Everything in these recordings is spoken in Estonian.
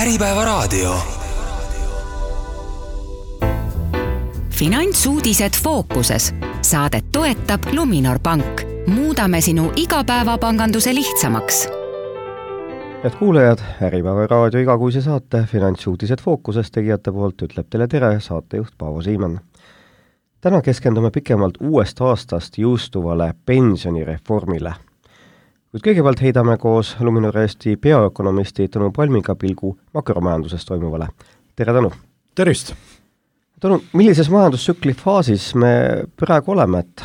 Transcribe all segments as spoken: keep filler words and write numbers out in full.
Äripäevaraadio. Finantsuudised fookuses. Saadet toetab Luminor Pank. Muudame sinu igapäevapanganduse lihtsamaks. Head kuulajad, Äripäevaraadio igakuise saate Finantsuudised fookuses tegijate poolt ütleb teile tere saatejuht Paavo Siimann. Täna keskendume pikemalt uuest aastast jõustuvale pensionireformile. Kuid kõigepealt heidame koos Luminor Eesti peaökonomisti Tõnu Palmiga pilgu makromajanduses toimuvale. Tere, Tõnu! Tervist! Tõnu, millises majandustsükli faasis me praegu oleme? Et...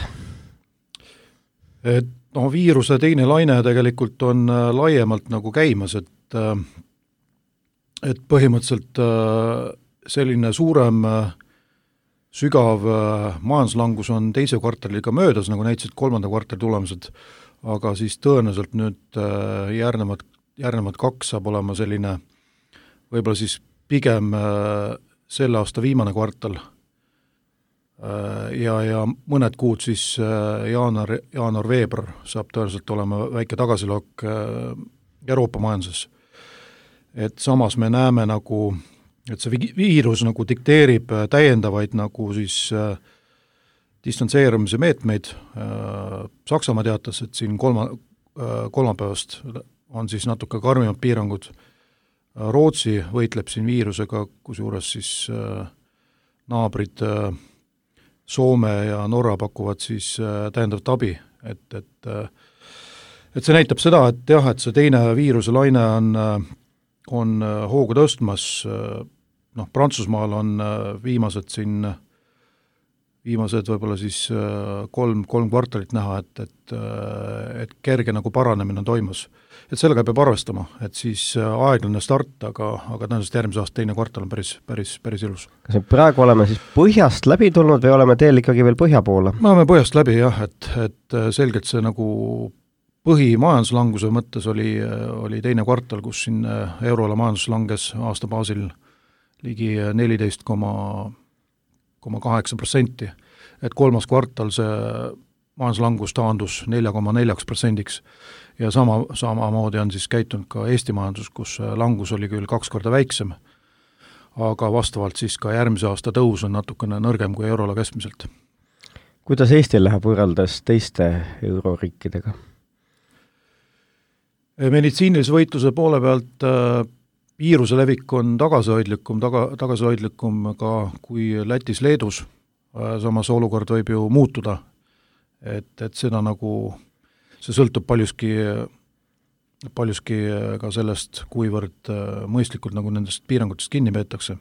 et no, viiruse teine laine tegelikult on laiemalt nagu käimas, et, et põhimõtteliselt selline suurem sügav majanduslangus on teise kvartaliga möödas, nagu näitasid kolmanda kvartali tulemused, aga siis tõenäoliselt nüüd järgnevad, järgnevad kaks saab olema selline võib-olla siis pigem selle aasta viimane kvartal ja, ja mõned kuud siis jaanuar, jaanuar-veebruar saab tõenäoliselt olema väike tagasilook Euroopa majanduses. Et samas me näeme nagu, et see viirus nagu dikteerib täiendavaid nagu siis distantseerumise meetmeid. Saksamaa teatas, et siin kolma, kolmapäevast on siis natuke karmimad piirangud. Rootsi võitleb siin viirusega, kusjuures siis naabrid Soome ja Norra pakuvad siis täiendavat abi. Et, et, et see näitab seda, et jah, et see teine viiruse laine on, on hoogu tõstmas. Noh, Prantsusmaal on viimased siin viimased võib-olla siis kolm, kolm kvartalit näha, et, et, et kerge nagu paranemine on toimus. Et sellega peab arvestama, et siis aeglane start, aga, aga tõenäoliselt järgmise aasta teine kvartal on päris, päris, päris ilus. Kas me praegu oleme siis põhjast läbi tulnud või oleme teel ikkagi veel põhja poole? Me oleme põhjast läbi jah, et, et selgelt see nagu põhimajandslanguse mõttes oli, oli teine kvartal, kus siin euroala majandus langes aasta baasil ligi neliteist koma kaheksa protsenti, et kolmas kvartal see majanduslangus taandus nelja koma neli protsendiks ja sama, samamoodi on siis käitunud ka Eesti majandus, kus langus oli küll kaks korda väiksem, aga vastavalt siis ka järgmise aasta tõus on natukene nõrgem kui euroala keskmiselt. Kuidas Eestil läheb võrreldes teiste euroriikidega? Meditsiinilise võitluse poole pealt viiruse levik on tagasihoidlikum, taga, tagasihoidlikum ka kui Lätis, Leedus, samas olukord võib ju muutuda, et, et seda nagu, see sõltub paljuski, paljuski ka sellest, kuivõrd mõistlikult nagu nendest piirangutest kinni peetakse.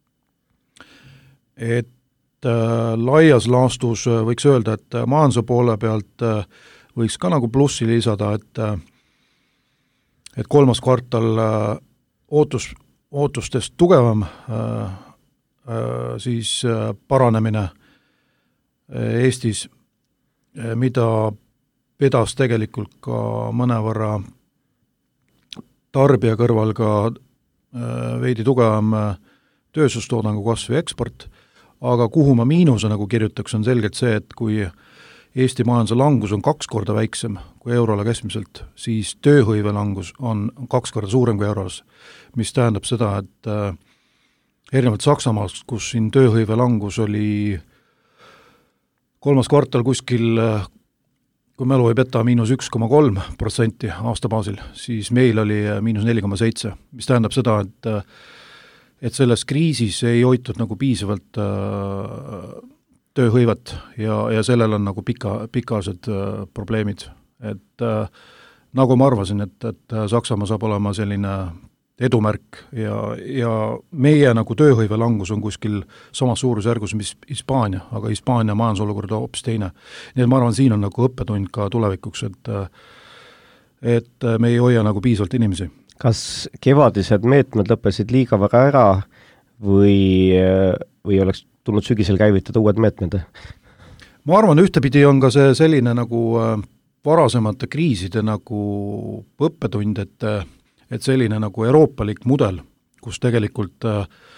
Et äh, laias laastus võiks öelda, et majanduse poole pealt äh, võiks ka nagu plussi lisada, et, äh, et kolmas kvartal äh, ootus, ootustest tugevam äh, äh, siis äh, paranemine Eestis, äh, mida pedas tegelikult ka mõnevõrra tarbija kõrval ka äh, veidi tugevam äh, tööstustoodangu kasv ja eksport, aga kuhu ma miinuse nagu kirjutaks, on selgelt see, et kui Eesti majanduse langus on kaks korda väiksem kui euroala keskmiselt, siis tööhõive langus on kaks korda suurem kui euroalas, mis tähendab seda, et äh, erinevalt Saksamaast, kus siin tööhõive langus oli kolmas kvartal kuskil, kui mälu ei peta, miinus üks koma kolm protsenti aasta baasil, siis meil oli miinus neli koma seitse, mis tähendab seda, et, et selles kriisis ei hoitud nagu piisavalt äh, tööhõivet ja, ja sellel on nagu pika, pikaased äh, probleemid. Et äh, nagu ma arvasin, et, et Saksamaa saab olema selline edumärk ja, ja meie nagu tööhõive langus on kuskil samas suurusjärgus, mis Hispaania, aga Hispaania majandusolukord on hoopis teine. Nii et ma arvan, siin on nagu õppetund ka tulevikuks, et, et me ei hoia nagu piisavalt inimesi. Kas kevadised meetmed lõppesid liiga vara ära või, või oleks tulnud sügisel käivitada uued meetmed? Ma arvan, ühtepidi on ka see selline nagu varasemate kriiside nagu õppetund, et, et selline nagu euroopalik mudel, kus tegelikult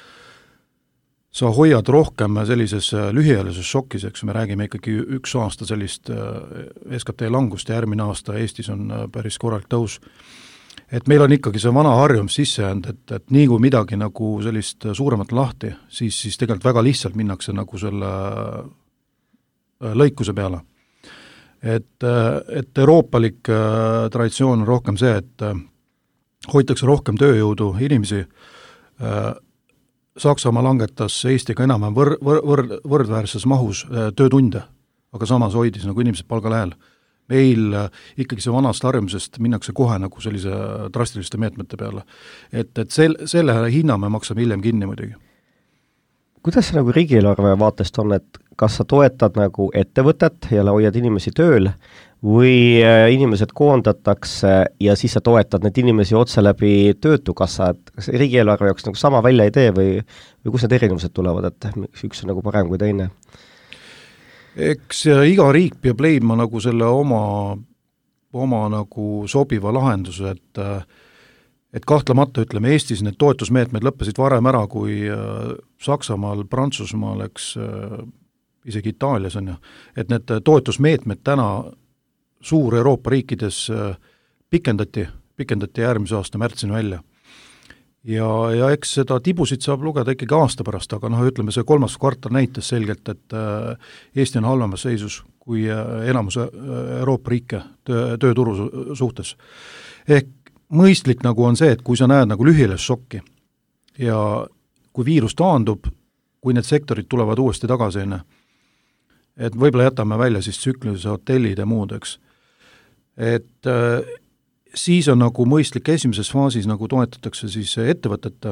sa hoiad rohkem sellises lühiajalises šokis, eks me räägime ikkagi üks aasta sellist S K T langust ja järgmine aasta Eestis on päris korralik tõus, et meil on ikkagi see vana harjumus sisse jäänud, et, et nii kui midagi nagu sellist suuremat lahti, siis, siis tegelikult väga lihtsalt minnakse nagu selle lõikuse peale. Et, et euroopalik traditsioon on rohkem see, et hoitakse rohkem tööjõudu inimesi. Saksamaa langetas Eestiga enam võr, võr, võr, võrdväärses mahus töötunde, aga samas hoidis nagu inimesed palga lähel. Meil ikkagi see vanast harjumusest minnakse kohe nagu sellise drastiliste meetmete peale. Et, et sel, selle hinna me maksame hiljem kinni muidugi. Kuidas see nagu riigieelarve vaatest on, et kas sa toetad nagu ettevõtet ja hoiad inimesi tööl või inimesed koondatakse ja siis sa toetad neid inimesi otse läbi töötukassa, et kas riigieelarve jaoks nagu sama välja ei tee või, või kus need erinevused tulevad, et üks on nagu parem kui teine? Eks iga riik peab leidma nagu selle oma, oma nagu sobiva lahenduse, et et kahtlemata, ütleme, Eestis need toetusmeetmed lõppesid varem ära kui Saksamaal, Prantsusmaal, eks isegi Itaalias on ju, et need toetusmeetmed täna suur Euroopa riikides pikendati, pikendati järgmise aasta märtsini välja. Ja, ja eks seda tibusid saab lugeda ikkagi aasta pärast, aga noh, ütleme see kolmas kvartal näitas selgelt, et Eesti on halvemas seisus kui enamus Euroopa riike töö, tööturu suhtes. Ehk mõistlik nagu on see, et kui sa näed nagu lühilist šokki ja kui viirus taandub, kui need sektorid tulevad uuesti tagasi, et võib-olla jätame välja siis tsüklilise hotellid ja muud, eks. Et äh, siis on nagu mõistlik esimeses faasis nagu toetatakse siis ettevõtete.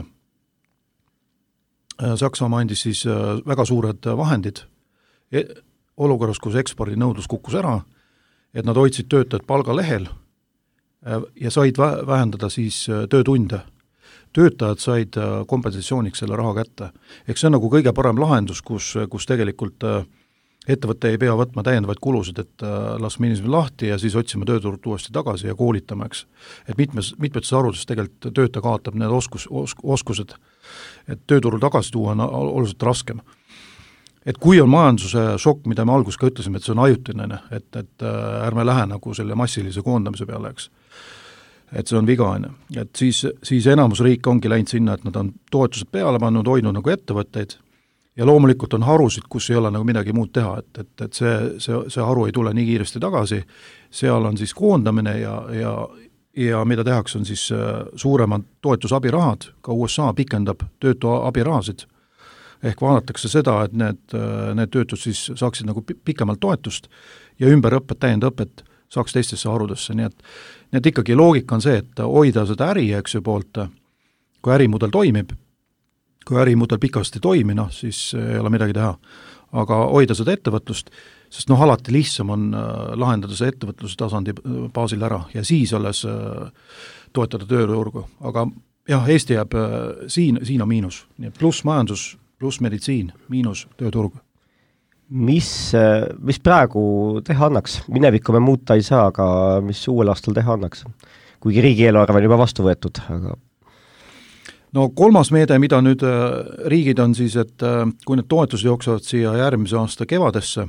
Saksamaa andis siis väga suured vahendid olukorras, kus ekspordi nõudlus kukkus ära, et nad hoidsid töötajad palgalehel ja said vähendada siis töötunde. Töötajad said kompensatsiooniks selle raha kätte. Eks see on nagu kõige parem lahendus, kus, kus tegelikult ettevõtte ei pea võtma täiendavaid kulusid, et lasme inimesed lahti ja siis otsime tööturult uuesti tagasi ja koolitame, eks. Et mitmes, mitmetes arudes tegelikult töötaja kaotab need oskus, os, oskused, et tööturul tagasi tuua on oluliselt raskem. Et kui on majanduse šokk, mida me alguses ka ütlesime, et see on ajutine, et, et ärme lähe nagu selle massilise koondamise peale, eks. Et see on viga, et siis, siis enamus riik ongi läinud sinna, et nad on toetused peale pannud, hoidnud nagu ettevõtteid ja loomulikult on harusid, kus ei ole nagu midagi muud teha, et, et, et see, see, see haru ei tule nii kiiresti tagasi, seal on siis koondamine ja, ja, ja mida tehakse on siis suuremad toetusabirahad, ka U S A pikendab töötu abirahasid, ehk vaadatakse seda, et need, need töötud siis saaksid nagu pikemalt toetust ja ümberõpet, täiendõpet saaks teistesse harudesse, nii et, nii et ikkagi loogika on see, et hoida seda äri, eks ju poolt, kui ärimudel toimib, kui ärimudel pikasti toimi, noh, siis ei ole midagi teha. Aga hoida seda ettevõtlust, sest noh, alati lihtsam on lahendada see ettevõtluse tasandi baasil ära ja siis alles toetada tööturgu. Aga jah, Eesti jääb siin, siin on miinus. Nii et pluss majandus, pluss meditsiin, miinus tööturgu. Mis, mis praegu teha annaks? Minevikku me muuta ei saa, aga mis uuel aastal teha annaks? Kuigi riigieelarve on juba vastu võetud, aga no kolmas meede, mida nüüd riigid on siis, et kui need toetused jooksevad siia järgmise aasta kevadesse,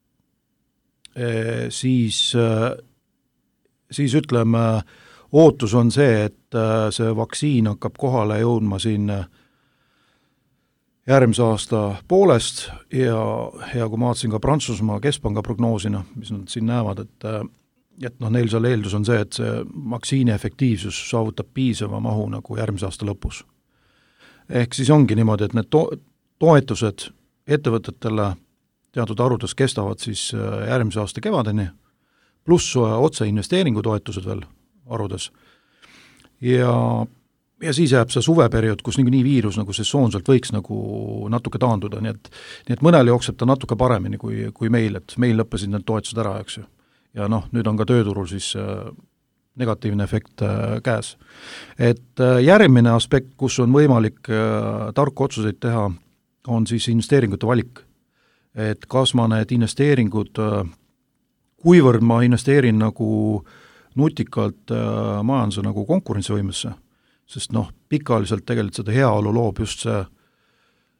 siis, siis ütleme, ootus on see, et see vaktsiin hakkab kohale jõudma siin järgmise aasta poolest ja, ja kui ma vaatasin ka Prantsusmaa keskpanga prognoosina, mis nad siin näevad, et, et noh, neil seal eeldus on see, et see vaktsiini efektiivsus saavutab piisava mahu nagu järgmise aasta lõpus. Ehk siis ongi niimoodi, et need to- toetused ettevõtetele teatud arudes kestavad siis järgmise aasta kevadeni, pluss otse investeeringutoetused veel arudes. Ja, ja siis jääb see suveperiood, kus nii viirus nagu sesoonselt võiks nagu natuke taanduda, nii et, nii et mõnel jookseb ta natuke paremini kui, kui meil, et meil lõppesid need toetused ära, eks ju. Ja noh, nüüd on ka tööturul siis negatiivne efekt käes. Et järgmine aspekt, kus on võimalik tarku otsuseid teha, on siis investeeringute valik. Et kas ma need investeeringud, kuivõrd ma investeerin nagu nutikalt majanduse nagu konkurentsivõimesse, sest noh, pikaajaliselt tegelikult seda heaolu loob just see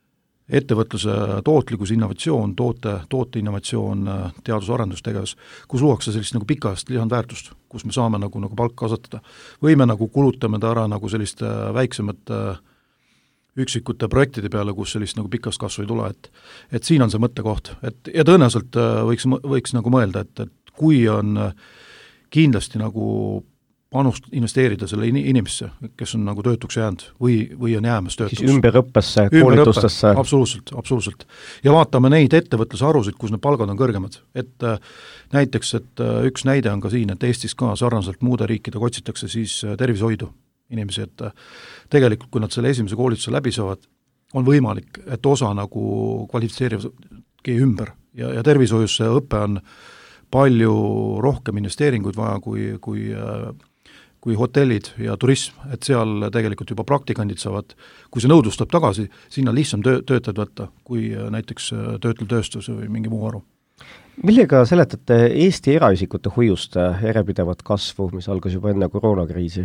ettevõtluse tootlikkus, innovatsioon, toote, toote innovatsioon, teadus-arendustegevus, kus luuakse sellist nagu pikaajalist lisandväärtust, kus me saame nagu, nagu palka kasvatada. Või me nagu kulutame ta ära nagu selliste väiksemate üksikute projektide peale, kus sellist nagu pikast kasvu ei tule, et et siin on see mõttekoht, et ja tõenäoliselt võiks, võiks nagu mõelda, et, et kui on kindlasti nagu panust investeerida selle inimesse, kes on nagu töötuks jäänud või, või on jäämas töötuks. Siis ümberõppesse, koolitustesse. Absoluutselt, absoluutselt. Ja vaatame neid ettevõtluse harusid, kus need palgad on kõrgemad. Et äh, näiteks, et äh, üks näide on ka siin, et Eestis ka sarnaselt muude riikidega otsitakse siis äh, tervishoidu inimesi, et äh, tegelikult, kui nad selle esimese koolituse läbi saavad, on võimalik, et osa nagu kvalifitseerivadki ümber ja, ja tervishoiusse õpe on palju rohkem investeeringuid vaja kui, kui äh, kui hotellid ja turism, et seal tegelikult juba praktikandid saavad, kui see nõudlus tuleb tagasi, sinna lihtsam töö, töötajad võtta, kui näiteks töötlev tööstus või mingi muu haru. Millega seletate Eesti eraisikute hoiuste järjepidevat kasvu, mis algas juba enne koroonakriisi?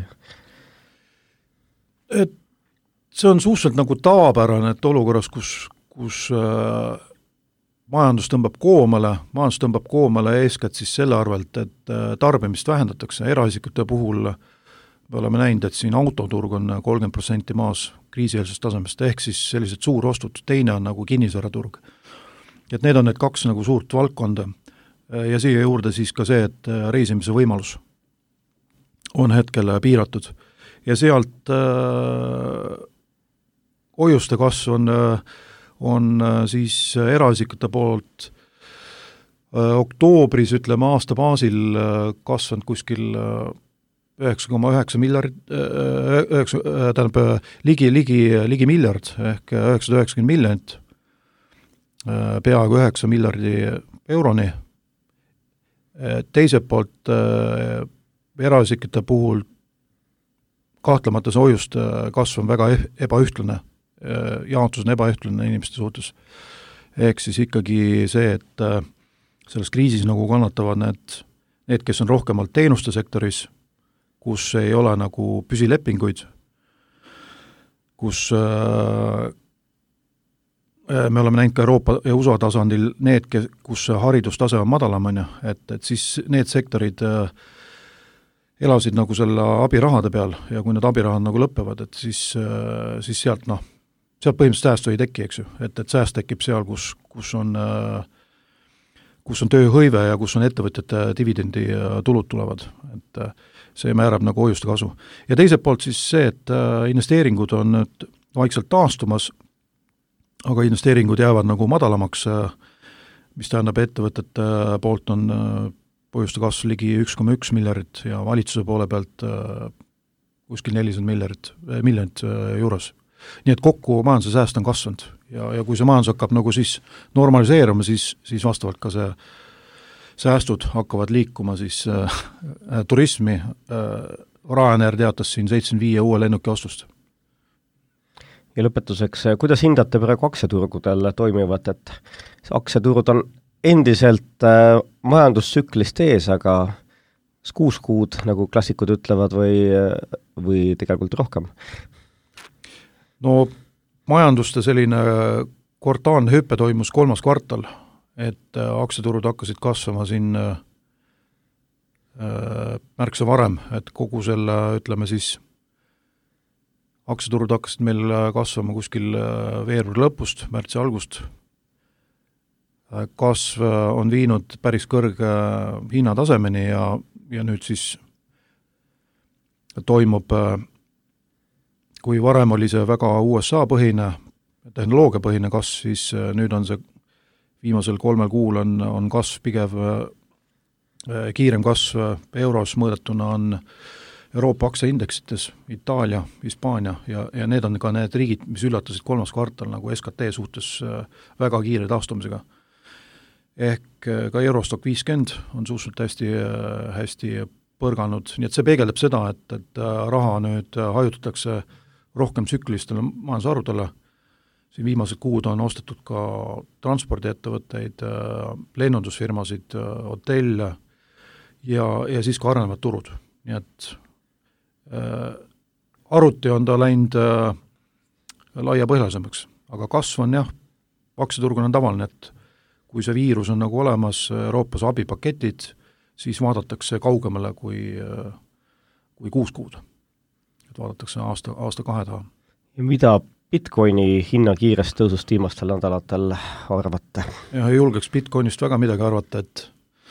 Et see on suhteliselt nagu tavapärane, et olukorras, kus, kus äh, majandus tõmbab koomale, majandus tõmbab koomale eeskätt siis selle arvelt, et tarbimist vähendatakse, eraisikute puhul me oleme näinud, et siin autoturg on kolmkümmend protsenti maas kriisieelsest tasemest, ehk siis sellised suurostud, teine on nagu kinnisvaraturg. Et need on need kaks nagu suurt valdkonda ja siia juurde siis ka see, et reisimise võimalus on hetkel piiratud ja sealt äh, hoiuste kasv on äh, on siis eraisikute poolt öö, oktoobris, ütleme aasta baasil kasvanud kuskil üheksa koma üheksa miljardit, tähendab ligi, ligi, ligi miljard ehk üheksasada üheksakümmend miljonit, peaaegu üheksa miljardi euroni. Teiselt poolt öö, eraisikute puhul kahtlemata see hoiuste kasv on väga ebaühtlane, jaotus on ebaühtlane inimeste suhtes. Ehk siis ikkagi see, et selles kriisis nagu kannatavad need, need, kes on rohkemalt teenuste sektoris, kus ei ole nagu püsilepinguid, kus äh, me oleme näinud ka Euroopa ja U S A tasandil need, kus haridustase on madalam, on ju, et, et siis need sektorid äh, elasid nagu selle abirahade peal ja kui need abirahad nagu lõppevad, et siis, äh, siis sealt noh, sealt põhimõtteliselt säästu ei teki, eks ju, et, et sääst tekib seal, kus, kus on kus on tööhõive ja kus on ettevõtjate dividendi tulud tulevad, et see määrab nagu hoiuste kasu. Ja teiselt poolt siis see, et investeeringud on nüüd vaikselt taastumas, aga investeeringud jäävad nagu madalamaks, mis tähendab ettevõtete poolt on hoiuste kasv ligi üks koma üks miljardit ja valitsuse poole pealt kuskil nelisada miljardit, miljonit juures. Nii et kokku majanduse sääst on kasvanud ja, ja kui see majandus hakkab nagu siis normaliseeruma, siis, siis vastavalt ka see säästud hakkavad liikuma siis äh, turismi. Äh, Ryanair teatas siin seitsekümmend viis uue lennuki ostust. Ja lõpetuseks, kuidas hindate praegu aktsiaturgudel toimivat, et aktsiaturud on endiselt äh, majandustsüklist ees, aga kuus kuud, nagu klassikud ütlevad, või, või tegelikult rohkem? No majanduste selline kvartaalne hüppe toimus kolmas kvartal, et aktsiaturud hakkasid kasvama siin äh, märksa varem, et kogu selle, ütleme siis, aktsiaturud hakkasid meil kasvama kuskil veebruari lõpust, märtsi algust. Kasv on viinud päris kõrge hinnatasemeni ja, ja nüüd siis toimub äh, kui varem oli see väga U S A põhine, tehnoloogia põhine kasv, siis nüüd on see viimasel kolmel kuul on, on kasv pigev, kiirem kasv euros mõõdetuna on Euroopa aktsiaindeksites, Itaalia, Hispaania ja, ja need on ka need riigid, mis üllatasid kolmas kvartal nagu S K T suhtes väga kiire taastumisega. Ehk ka Eurostock viiskümmend on suhteliselt hästi, hästi põrganud, nii et see peegeldab seda, et, et raha nüüd hajutatakse rohkem tsüklistele majandusharudele. Siin viimased kuud on ostetud ka transpordiettevõtteid, lennundusfirmasid, hotelle ja, ja siis ka arenevad turud. Nii et äh, arvuti on ta läinud äh, laiapõhjalisemaks, aga kasv on jah, aktsiaturgudel on tavaline, et kui see viirus on nagu olemas, Euroopas abipaketid, siis vaadatakse kaugemale kui, kui kuus kuud. Et vaadatakse aasta, aasta kahe taha. Ja mida Bitcoini hinna kiirest tõusust viimastel nädalatel arvate? Ja ei julgeks Bitcoinist väga midagi arvata, et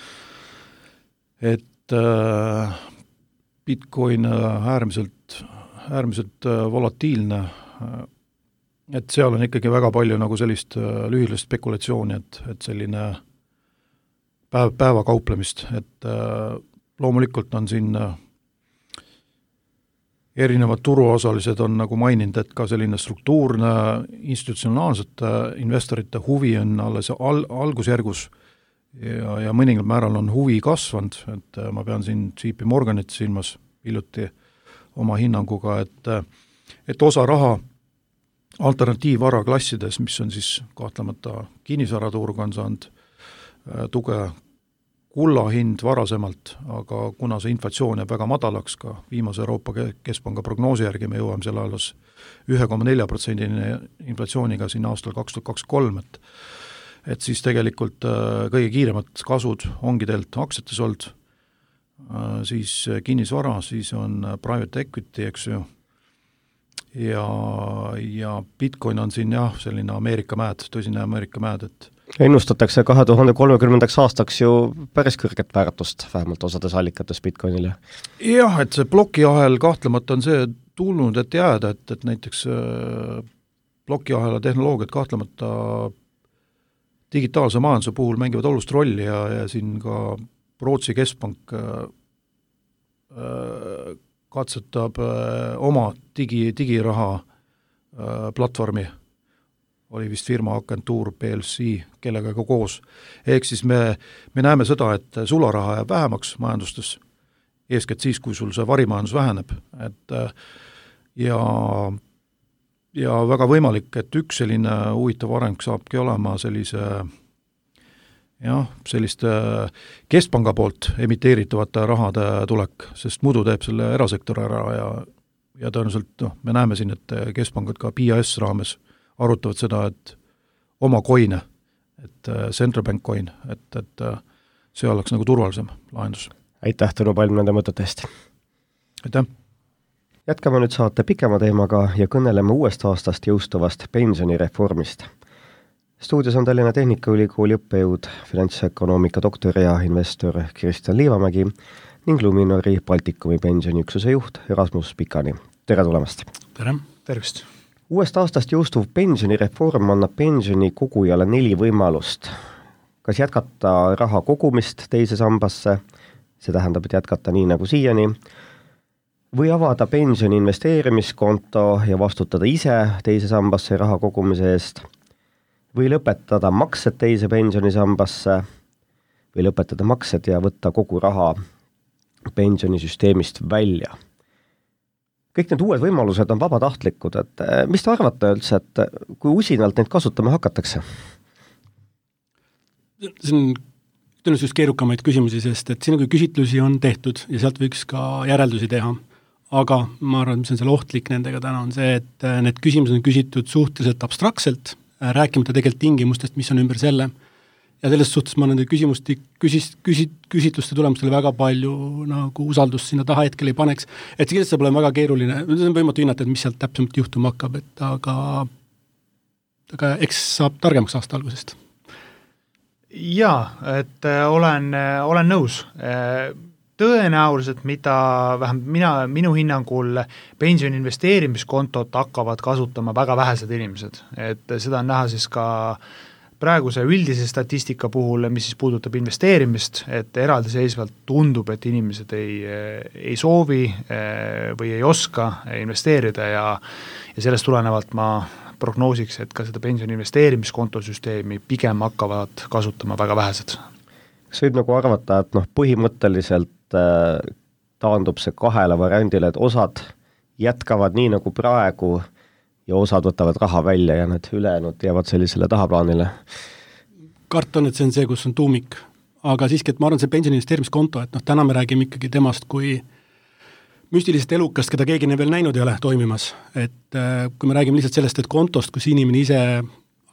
et äh, Bitcoin äärmiselt, äärmiselt volatiilne, et seal on ikkagi väga palju nagu sellist lühilist spekulatsiooni, et, et selline päev, päeva kauplemist, et äh, loomulikult on siin erinevad turuosalised on nagu maininud, et ka selline struktuurne institutsionaalsete investorite huvi on alles al, algusjärgus ja, ja mõningal määral on huvi kasvanud, et ma pean siin J P Morganit silmas hiljuti oma hinnanguga, et, et osa raha alternatiivvara klassides, mis on siis kahtlemata kinnisvaraturg on saanud tuge kulla hind varasemalt, aga kuna see inflatsioon jääb väga madalaks ka viimase Euroopa Keskpanga prognoosi järgi, me jõuame selle alles üks koma neli protsendine inflatsiooniga siin aastal kaks tuhat kakskümmend kolm, et et siis tegelikult kõige kiiremad kasvud ongi tegelikult aktsiates olnud, siis kinnisvara, siis on private equity, eks ju, ja, ja Bitcoin on siin jah, selline Ameerika mäed, tõsine Ameerika mäed, et ennustatakse kahe tuhande kolmekümnendaks aastaks ju päris kõrget väärtust, vähemalt osades allikates Bitcoinile. Jah, et see plokiahel kahtlemata on see tulnud, et jääda, et, et näiteks plokiahela tehnoloogiad kahtlemata digitaalse majanduse puhul mängivad olulist rolli ja, ja siin ka Rootsi keskpank äh, katsetab äh, oma digi, digiraha äh, platvormi, oli vist firma agentuur P L C, kellega ka koos. Ehk siis me, me näeme seda, et sularaha jääb vähemaks majandustes, eeskätt siis, kui sul see varimajandus väheneb. Et, ja, ja väga võimalik, et üks selline huvitav areng saabki olema sellise, jah, selliste keskpanga poolt emiteeritavate rahade tulek, sest muidu teeb selle erasektor ära ja, ja tõenäoliselt no, me näeme siin, et keskpangad ka P I S raames arutavad seda, et oma coin'e, et central bank coin, et, et see oleks nagu turvalisem lahendus. Aitäh, Tõnu Palm, nende mõtete eest! Aitäh! Jätkame nüüd saate pikema teemaga ja kõneleme uuest aastast jõustuvast pensionireformist. Stuudios on Tallinna Tehnikaülikooli õppejõud, finantsökonoomika doktor ja investor Kristjan Liivamägi ning Luminori Baltikumi pensioniüksuse juht Erasmus Pikani. Tere tulemast! Tere! Tervist! Uuest aastast jõustuv pensionireform annab pensioni kogujale neli võimalust. Kas jätkata raha kogumist teise sambasse, see tähendab, et jätkata nii nagu siiani, või avada pensioni investeerimiskonto ja vastutada ise teise sambasse raha kogumise eest, või lõpetada maksed teise pensionisambasse, või lõpetada maksed ja võtta kogu raha pensionisüsteemist välja. Kõik need uued võimalused on vabatahtlikud, et mis te arvate üldse, et kui usinalt neid kasutama hakatakse? See on tõenäoliselt keerukamaid küsimusi, sest et siin kui küsitlusi on tehtud ja sealt võiks ka järeldusi teha. Aga ma arvan, mis on seal ohtlik nendega täna on see, et need küsimused on küsitud suhteliselt abstraktselt, rääkimata tegelikult tingimustest, mis on ümber selle. Ja selles suhtes ma nende küsimusti, küsis, küsit, küsitluste tulemustele väga palju nagu usaldust sinna taha hetkel ei paneks. Et see kindlasti saab olema väga keeruline, see on võimatu hinnata, et mis sealt täpsemalt juhtuma hakkab, et aga, aga eks saab targemaks aasta algusest. Jaa, et olen, olen nõus. Tõenäoliselt, mida vähem mina, minu hinnangul pensioni investeerimiskontot hakkavad kasutama väga vähesed inimesed. Et seda on näha siis ka praeguse üldise statistika puhul, mis siis puudutab investeerimist, et eraldiseisvalt tundub, et inimesed ei, ei soovi või ei oska investeerida ja, ja sellest tulenevalt ma prognoosiks, et ka seda pensioni investeerimiskontosüsteemi pigem hakkavad kasutama väga vähesed. Kas võib nagu arvata, et noh, põhimõtteliselt taandub see kahele variandile, et osad jätkavad nii nagu praegu ja osad võtavad raha välja ja need ülejäänud jäävad sellisele tahaplaanile? Kart on, et see on see, kus on tuumik. Aga siiski, et ma arvan, see pensioni investeerimiskonto, et noh, täna me räägime ikkagi temast kui müstilisest elukast, keda keegi veel näinud ei ole toimimas. Et kui me räägime lihtsalt sellest, et kontost, kus inimene ise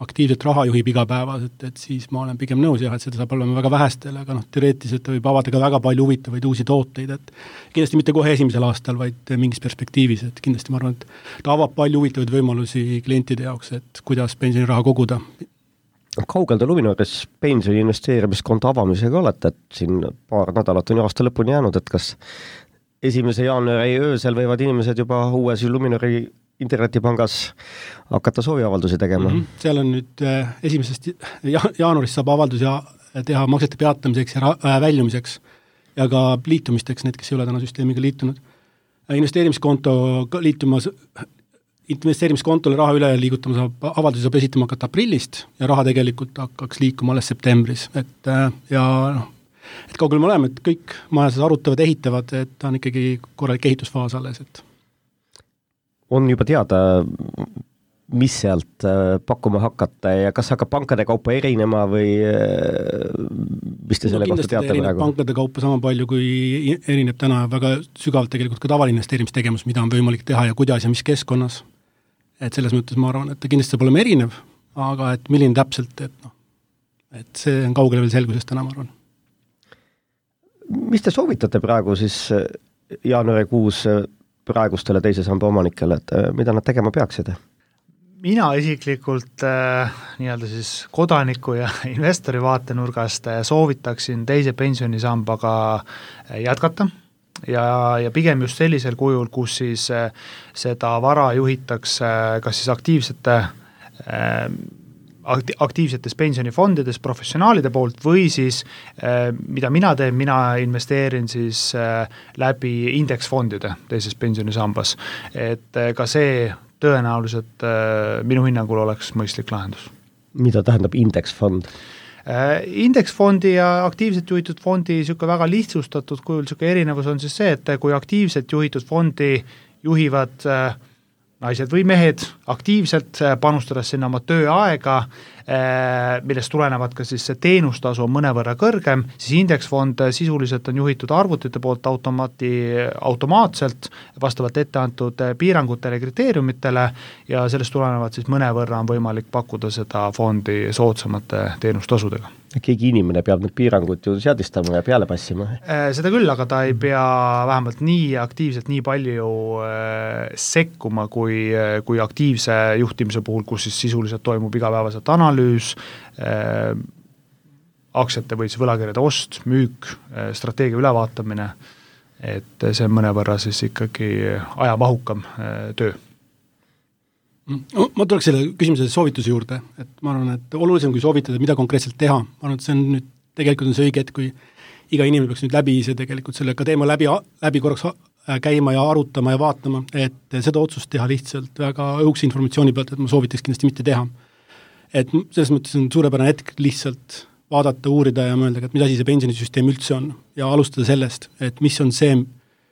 aktiivselt raha juhib igapäevaselt, et siis ma olen pigem nõus jah, et seda saab olema väga vähestele, aga noh, teoreetiliselt võib avada ka väga palju huvitavaid uusi tooteid, et kindlasti mitte kohe esimesel aastal, vaid mingis perspektiivis, et kindlasti ma arvan, et ta avab palju huvitavaid võimalusi klientide jaoks, et kuidas pensioniraha koguda. Kaugel te Luminoris pensioni investeerimiskonto avamisega olete, et siin paar nädalat on aasta lõpuni jäänud, et kas esimese jaanuari öösel võivad inimesed juba uues Luminori internetipangas hakata sooviavaldusi tegema? Mm-hmm. Seal on nüüd äh, esimesest ja, jaanuarist saab avaldusi teha maksete peatamiseks ja ra- äh, väljumiseks ja ka liitumisteks, need, kes ei ole täna süsteemiga liitunud. Äh, investeerimiskonto liitumas, investeerimiskontole raha üle liigutama saab, avaldusi saab esitama hakata aprillist ja raha tegelikult hakkaks liikuma alles septembris. Et, äh, ja noh, et kaugel me oleme, et kõik majas arutavad, ehitavad, et ta on ikkagi korralik ehitusfaas alles, et on juba teada, mis sealt pakkuma hakkate ja kas hakkab pankade kaupa erinema või mis te selle no, kohta teate praegu? Pankade kaupa sama palju, kui erineb täna väga sügavalt tegelikult ka tavalinvesteerimistegevus, mida on võimalik teha ja kuidas ja mis keskkonnas. Et selles mõttes ma arvan, et ta kindlasti saab olema erinev, aga et milline täpselt, et, no, et see on kaugele veel selgusest täna, ma arvan. Mis te soovitate praegu siis jaanuarikuus praegustele teise samba omanikele, et mida nad tegema peaksid? Mina isiklikult äh, nii-öelda siis kodaniku ja investori vaatenurgast soovitaksin teise pensionisambaga jätkata ja, ja pigem just sellisel kujul, kus siis äh, seda vara juhitakse kas siis aktiivsete äh, aktiivsetes pensionifondides professionaalide poolt või siis, mida mina teen, mina investeerin siis läbi indeksfondide teises pensionisambas. Et ka see tõenäoliselt minu hinnangul oleks mõistlik lahendus. Mida tähendab indeksfond? Indeksfondi ja aktiivselt juhitud fondi siuke väga lihtsustatud kujul siuke erinevus on siis see, et kui aktiivselt juhitud fondi juhivad naised või mehed aktiivselt panustades sinna oma tööaega, millest tulenevad ka siis see teenustasu on mõnevõrra kõrgem, siis indeksfond sisuliselt on juhitud arvutite poolt automaati, automaatselt vastavalt ette antud piirangutele ja kriteeriumitele ja sellest tulenevad siis mõnevõrra on võimalik pakkuda seda fondi soodsamate teenustasudega. Keegi inimene peab need piirangud ju seadistama ja peale passima? Seda küll, aga ta ei pea vähemalt nii aktiivselt nii palju sekkuma kui, kui aktiivse juhtimise puhul, kus siis sisuliselt toimub igapäevaselt analüüs, aktsiate või siis võlakirjade ost, müük, strateegia ülevaatamine, et see on mõnevõrra siis ikkagi ajamahukam töö. No, ma tuleks selle küsimuse soovituse juurde, et ma arvan, et olulisem kui soovitada, mida konkreetselt teha, ma arvan, et see on nüüd, tegelikult on see õige, et kui iga inimene peaks nüüd läbi see tegelikult selle ka teema läbi, läbi korraks käima ja arutama ja vaatama, et seda otsust teha lihtsalt väga õhukse informatsiooni pealt, et ma soovitaks kindlasti mitte teha. Et selles mõttes on suurepärane hetk lihtsalt vaadata, uurida ja mõelda, et mida asi see pensionisüsteem üldse on ja alustada sellest, et mis on see,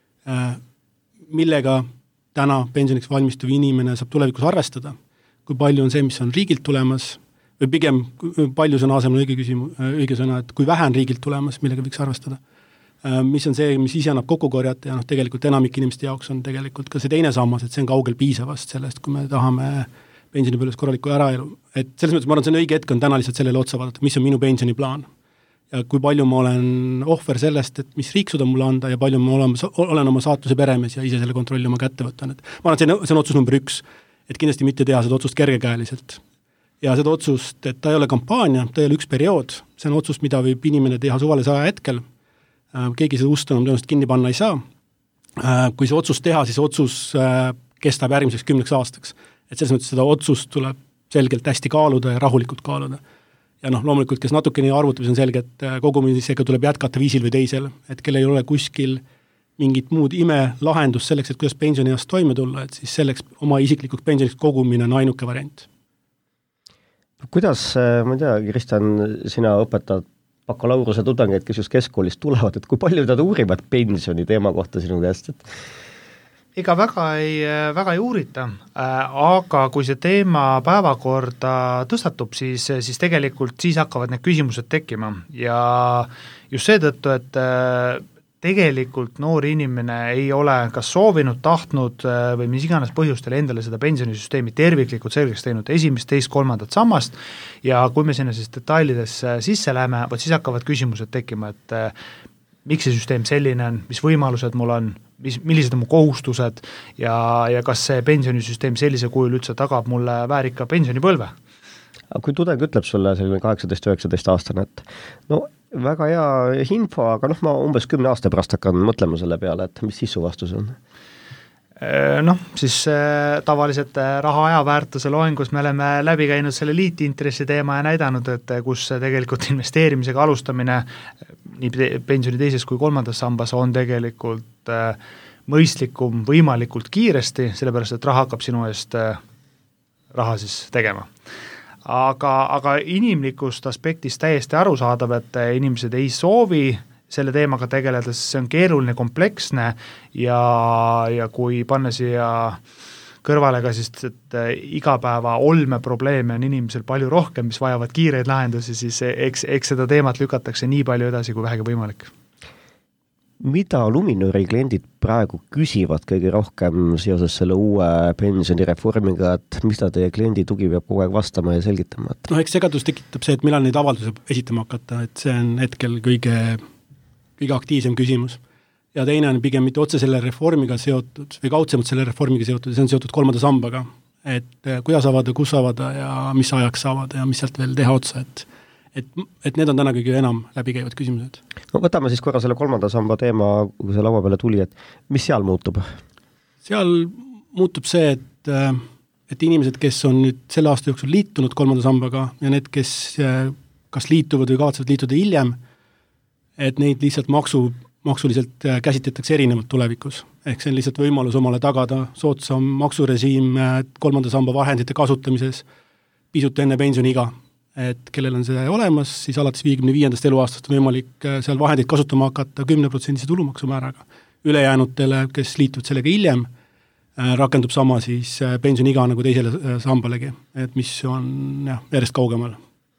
millega täna pensioniks valmistuv inimene saab tulevikus arvestada, kui palju on see, mis on riigilt tulemas, või pigem palju sõna asemel õige küsimus, õige sõna, et kui vähe on riigilt tulemas, millega võiks arvestada. Mis on see, mis ise annab kokku korjata ja noh, tegelikult enamik inimeste jaoks on tegelikult ka see teine sammas, et see on kaugel piisavast sellest, kui me tahame pensionipõlves korraliku äraelu. Et selles mõttes ma arvan, see on õige hetk on täna lihtsalt sellele otsa vaadata, mis on minu pensioniplaan. Ja kui palju ma olen ohver sellest, et mis riik suudab mulle anda ja palju ma olen, olen oma saatuse peremees ja ise selle kontrolli oma kätte võtan. Et ma arvan, see on, see on otsus number üks, et kindlasti mitte teha seda otsust kergekäeliselt. Ja seda otsust, et ta ei ole kampaania, ta ei ole üks periood, see on otsus, mida võib inimene teha suvalise aja hetkel. Keegi seda ust enam tõenäoliselt kinni panna ei saa. Kui see otsus teha, siis otsus kestab järgmiseks kümneks aastaks. Et selles mõttes seda otsust tuleb selgelt hästi kaaluda ja rahulikult kaaluda. Ja noh, loomulikult, kes natukene arvutab, see on selge, et kogumisega tuleb jätkata viisil või teisel, et kel ei ole kuskil mingit muud ime lahendus selleks, et kuidas pensionieast toime tulla, et siis selleks oma isiklikuks pensioniks kogumine on ainuke variant. Kuidas, ma ei tea, Kristjan, sina õpetad bakalaureuse tudengeid, kes just keskkoolist tulevad, et kui palju nad uurivad pensioni teema kohta sinu käest? Et ega väga ei, väga ei uurita, aga kui see teema päevakorda tõstatub, siis, siis tegelikult siis hakkavad need küsimused tekkima ja just seetõttu, et tegelikult noor inimene ei ole kas soovinud, tahtnud või mis iganes põhjustel endale seda pensionisüsteemi terviklikult selgeks teinud, esimest, teist, kolmandat sammast, ja kui me sinna siis detailidesse sisse läheme, võt siis hakkavad küsimused tekkima, et miks see süsteem selline on, mis võimalused mul on, mis, millised on mu kohustused ja, ja kas see pensionisüsteem sellise kujul üldse tagab mulle väärika pensionipõlve. Aga kui tudeng ütleb sulle selline kaheksateist üheksateist aastane, et no väga hea info, aga noh, ma umbes kümne aasta pärast hakkan mõtlema selle peale, et mis siis su vastus on? Noh, siis tavaliselt raha ajaväärtuse loengus me oleme läbi käinud selle liitintressi teema ja näidanud, et kus tegelikult investeerimisega alustamine nii pensioni teises kui kolmandas sambas on tegelikult mõistlikum võimalikult kiiresti, sellepärast et raha hakkab sinu eest raha siis tegema. Aga, aga inimlikust aspektist täiesti arusaadav, et inimesed ei soovi selle teemaga tegeleda, sest see on keeruline, kompleksne ja, ja kui panna siia kõrvale ka siis, et igapäeva olmeprobleeme on inimesel palju rohkem, mis vajavad kiireid lahendusi, siis eks, eks seda teemat lükatakse nii palju edasi kui vähegi võimalik. Mida Luminori kliendid praegu küsivad kõige rohkem seoses selle uue pensionireformiga, et mis ta teie kliendi tugi peab kogu aeg vastama ja selgitama? Et... No eks segadus tekitab see, et millal neid avalduse esitama hakata, et see on hetkel kõige, kõige aktiivsem küsimus. Ja teine on pigem mitte otse selle reformiga seotud või kaudsemalt selle reformiga seotud, see on seotud kolmanda sambaga, et kuidas avada, kus avada ja mis ajaks avada ja mis sealt veel teha otsa, et Et, et need on täna kõige enam läbikäivad küsimused. No võtame siis korra selle kolmanda samba teema, kui see laua peale tuli, et mis seal muutub? Seal muutub see, et, et inimesed, kes on nüüd selle aasta jooksul liitunud kolmanda sambaga ja need, kes kas liituvad või kavatsevad liituda hiljem, et neid lihtsalt maksu, maksuliselt käsitletakse erinevalt tulevikus. Ehk see on lihtsalt võimalus omale tagada soodsam maksurežiim kolmanda samba vahendite kasutamises pisut enne pensioniiga. Et kellel on see olemas, siis alates viiekümne viiendast eluaastast on võimalik seal vahendeid kasutama hakata kümne protsendise tulumaksumääraga. Ülejäänutele, kes liituvad sellega hiljem, rakendub sama siis pensioniiga nagu teisele sambalegi, et mis on jah, järjest kaugemal.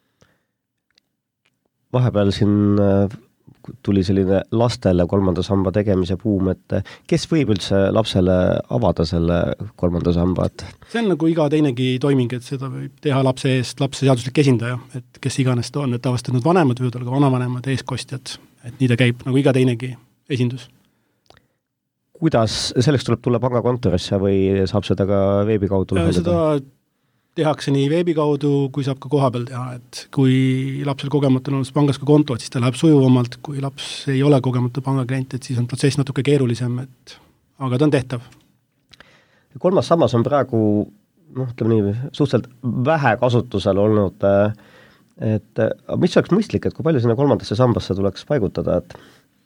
Vahepeal siin tuli selline lastele kolmanda samba tegemise buum, et kes võib üldse lapsele avada selle kolmanda samba? Et... See on nagu iga teinegi toiming, et seda võib teha lapse eest lapse seaduslik esindaja, et kes iganes ta on, et tavaliselt need vanemad võivad olla ka vanavanemad, eeskostjad, et nii ta käib nagu iga teinegi esindus. Kuidas, selleks tuleb tulla pangakontorisse või saab seda ka veebi kaudu? Seda tehakse nii veebi kaudu, kui saab ka koha peal teha, et kui lapsel kogemata on pangas ka konto, et siis ta läheb sujuvamalt, kui laps ei ole kogemata pangaklient, et siis on protsess natuke keerulisem, et aga ta on tehtav. Kolmas sammas on praegu, noh, ütleme nii, suhteliselt vähe kasutusel olnud, et mis oleks mõistlik, et kui palju sinna kolmandasse sambasse tuleks paigutada, et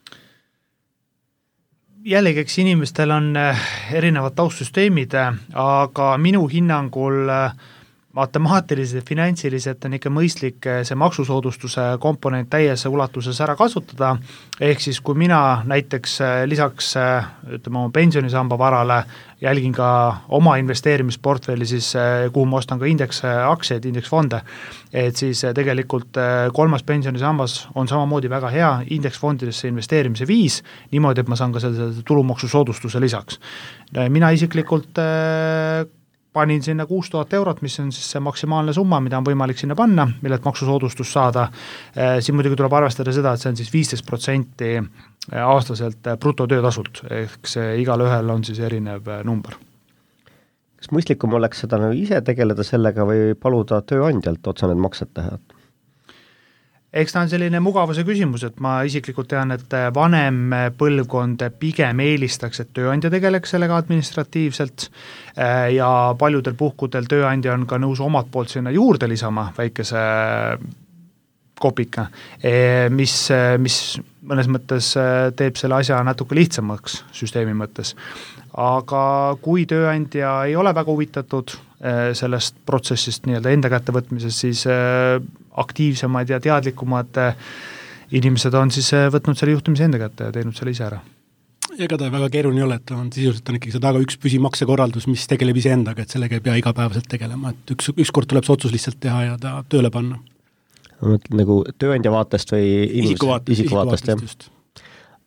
jällegi, eks inimestel on erinevad taustsüsteemid, aga minu hinnangul matemaatiliselt ja finantsiliselt on ikka mõistlik see maksusoodustuse komponent täies ulatuses ära kasutada, ehk siis kui mina näiteks lisaks ütleme, oma pensionisamba varale jälgin ka oma investeerimisportfelli, siis kuhu ma ostan ka indeksaktsiaid, indeksfonde, et siis tegelikult kolmas pensionisambas on samamoodi väga hea indeksfondidesse investeerimise viis, niimoodi, et ma saan ka selle tulumaksusoodustuse lisaks. Mina isiklikult panin sinna kuus tuhat eurot, mis on siis see maksimaalne summa, mida on võimalik sinna panna, millelt maksusoodustus saada. Siin muidugi tuleb arvestada seda, et see on siis viisteist protsenti aastaselt brutotöötasult, ehk see igal ühel on siis erinev number. Kas mõistlikum oleks seda ise tegeleda sellega või paluda tööandjalt otsa need maksed teha? Eks ta on selline mugavuse küsimus, et ma isiklikult tean, et vanem põlvkond pigem eelistaks, et tööandja tegeleks sellega administratiivselt ja paljudel puhkudel tööandja on ka nõus omalt poolt sinna juurde lisama väikese kopika, mis, mis mõnes mõttes teeb selle asja natuke lihtsamaks süsteemi mõttes. Aga kui tööandja ei ole väga huvitatud sellest protsessist nii-öelda enda kätte võtmisest, siis aktiivsemad ja teadlikumad inimesed on siis võtnud selle juhtimise enda kätte ja teinud selle ise ära. Ega ta väga keeruline ei ole, et on sisuliselt on ikkagi taga üks püsimaksekorraldus, mis tegeleb ise endaga, et sellega ei pea igapäevaselt tegelema, et üks, üks kord tuleb see otsus lihtsalt teha ja ta tööle panna. Nagu tööandja vaatest või inimese, isiku vaatest, isiku vaatest, isiku vaatest jah.